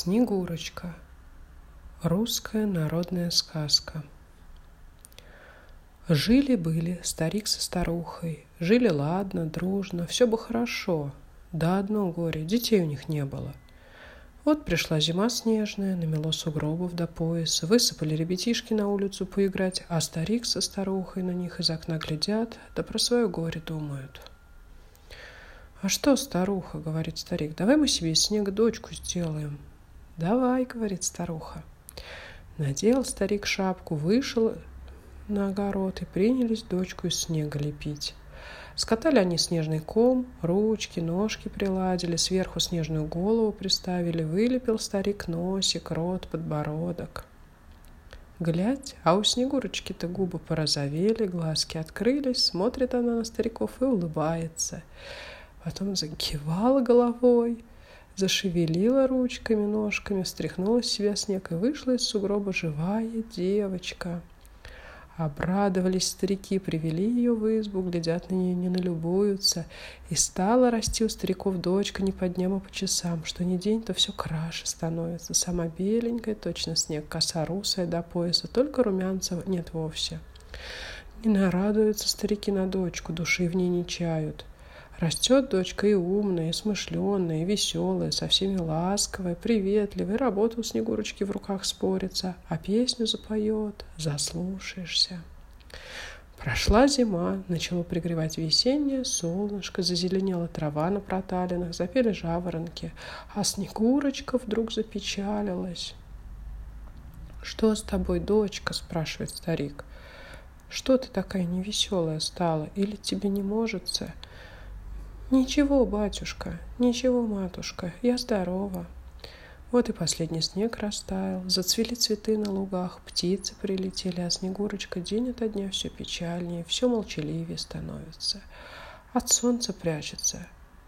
Снегурочка. Русская народная сказка. Жили-были старик со старухой. Жили ладно, дружно, все бы хорошо. Да одно горе, детей у них не было. Вот пришла зима снежная, намело сугробов до пояса, высыпали ребятишки на улицу поиграть, а старик со старухой на них из окна глядят, да про свое горе думают. «А что, старуха, — говорит старик, — давай мы себе из снега дочку сделаем». «Давай, — говорит старуха». Надел старик шапку, вышел на огород и принялись дочку из снега лепить. Скатали они снежный ком, ручки, ножки приладили, сверху снежную голову приставили, вылепил старик носик, рот, подбородок. Глядь, а у Снегурочки-то губы порозовели, глазки открылись, смотрит она на стариков и улыбается. Потом закивала головой, зашевелила ручками, ножками, встряхнула с себя снег и вышла из сугроба живая девочка. Обрадовались старики, привели ее в избу, глядят на нее, не налюбуются. И стала расти у стариков дочка не по дням, а по часам. Что ни день, то все краше становится. Сама беленькая, точно снег, коса русая до пояса, только румянца нет вовсе. Не нарадуются старики на дочку, души в ней не чают. Растет дочка и умная, и смышленая, и веселая, со всеми ласковая, приветливая, работа у Снегурочки в руках спорится, а песню запоет, заслушаешься. Прошла зима, начало пригревать весеннее солнышко, зазеленела трава на проталинах, запели жаворонки, а Снегурочка вдруг запечалилась. «Что с тобой, дочка?» — спрашивает старик. «Что ты такая невеселая стала? Или тебе не можется?» «Ничего, батюшка, ничего, матушка, я здорова». Вот и последний снег растаял, зацвели цветы на лугах, птицы прилетели, а Снегурочка день ото дня все печальнее, все молчаливее становится. От солнца прячется.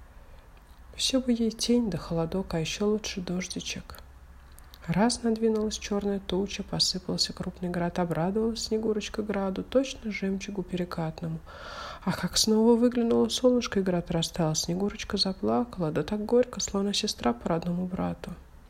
Все бы ей тень да холодок, а еще лучше дождичек. Раз надвинулась черная туча, посыпался крупный град, обрадовалась Снегурочка граду, точно жемчугу перекатному. А как снова выглянуло солнышко и град растаял, Снегурочка заплакала, да так горько, словно сестра по родному брату.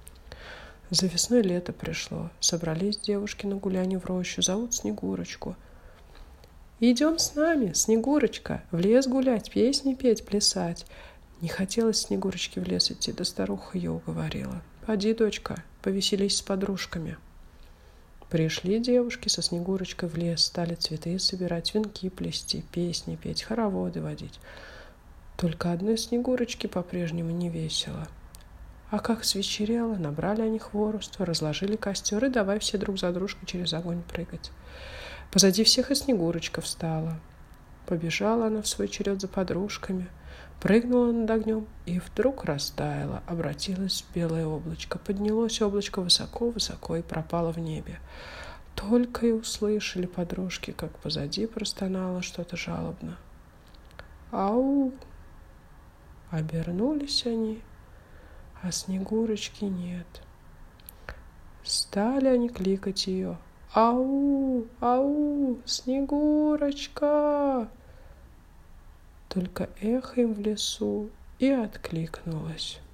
За весной лето пришло, собрались девушки на гулянье в рощу, зовут Снегурочку. «Идем с нами, Снегурочка, в лес гулять, песни петь, плясать». Не хотелось Снегурочке в лес идти, да старуха ее уговорила. «Поди, дочка, повеселись с подружками». Пришли девушки со Снегурочкой в лес, стали цветы собирать, венки плести, песни петь, хороводы водить. Только одной Снегурочке по-прежнему не весело. А как свечерело, набрали они хворосту, разложили костер и давай все друг за дружкой через огонь прыгать. Позади всех и Снегурочка встала. Побежала она в свой черед за подружками, прыгнула над огнем и вдруг растаяла, обратилась в белое облачко. Поднялось облачко высоко-высоко и пропало в небе. Только и услышали подружки, как позади простонало что-то жалобно. «Ау!» Обернулись они, а Снегурочки нет. Стали они кликать ее. «Ау! Ау! Снегурочка!» Только эхо им в лесу и откликнулось.